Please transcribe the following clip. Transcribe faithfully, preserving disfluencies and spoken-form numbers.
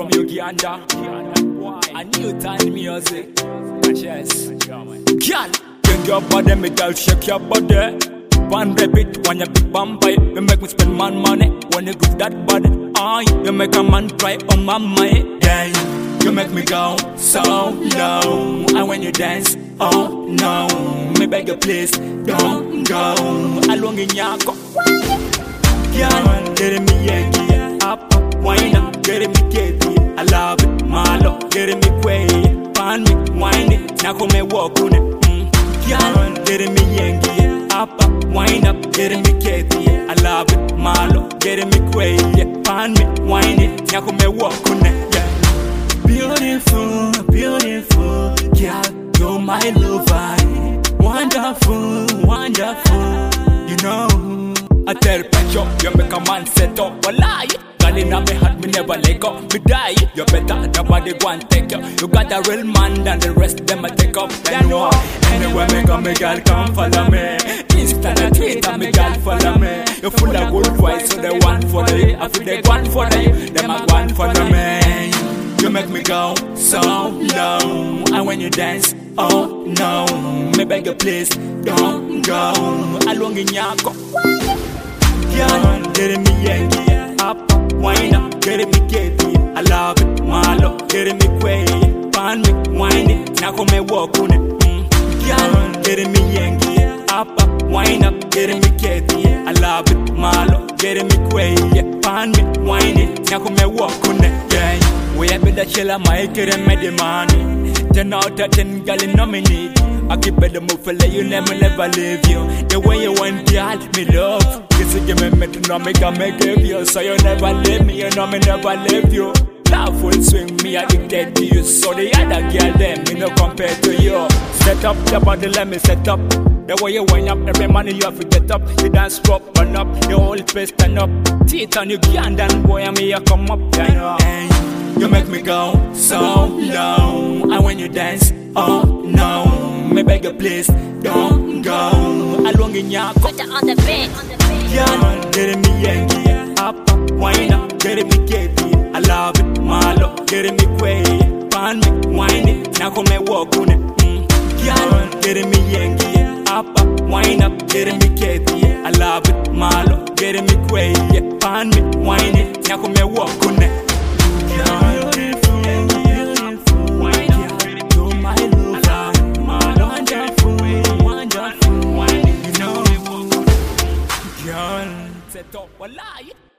from Uganda. A new time music. Yes. Girl, bring your body, me girl, shake your body. One rabbit, one a big vampire. You make me spend man money when you give that body. Aye, you make a man cry on my mind. Yeah, you make me go so low. And when you dance, oh no, me beg you please, don't go. Along in Yako. Girl, get me Yankee, up, up, wine up, get me Katie. I love it, Malo, get me Quay. Pan me, wine it, now come and walk on it. Girl, get me Yankee, up, up, wine up, get me Katie. I love it, Malo, get me Quay. Pan me, wine it, now come and walk on it. Yeah. Beautiful, beautiful, girl, you're my lover. Wonderful, wonderful, you know. I tell Pecho, you make a man set up a lie. Girl inna me heart, me never let go. Me die, you better nobody go and take you. You got a real man than the rest them I take up. Then know anywhere me go, me girl come follow me. Insta and Twitter, me girl follow me. You full of good voice, so they want for you. I feel they want for you, them I want for me. You make me go so low, and when you dance, oh no, me beg you please, don't go. Along in Yako. Girl, get me Yankee, up, up, wine up, get me Katie. I love it, Malo, get me Quay. Pan me, wine it, now come and walk on it. Mm. Girl, get me Yankee, up, up, wine up, get me Katie. I love it, Malo, get me Quay. Pan me, wine it, now come and walk on it. Yeah, we have been the chiller, my kid and me the money. Ten out of ten, girl, you know me need. I keep better move for you, never, never leave you. The way you want, girl, me love. You give me me to know me can make give you. So you never leave me, you know me never leave you. Love full swing, me addicted to you. So the other girl, them, me no compare to you. Set up the body, let me set up. The way you wind up, every money you have to get up. You dance drop, burn up, your whole place stand up. Teeth on you, can't dance, boy, and me you come up, yeah, you know. Hey, you make me go so low. And when you dance, oh no, me beg you please, don't go. Along in Yako. Put it on the beat. Girl, get me Yankee, up, up, wine up, get me Katie. I love it, Malo, get me Quay. Pan me, wine it, now come and walk on it. Mm. Girl, get me Yankee, up, up, wine up, get me Katie. I love it, Malo, get me Quay. Pan me, wine it, now come and walk on it. Girl, beautiful, beautiful, wine up, you're my lover. Wonderful, wonderful, you know. Girl, set up a lie.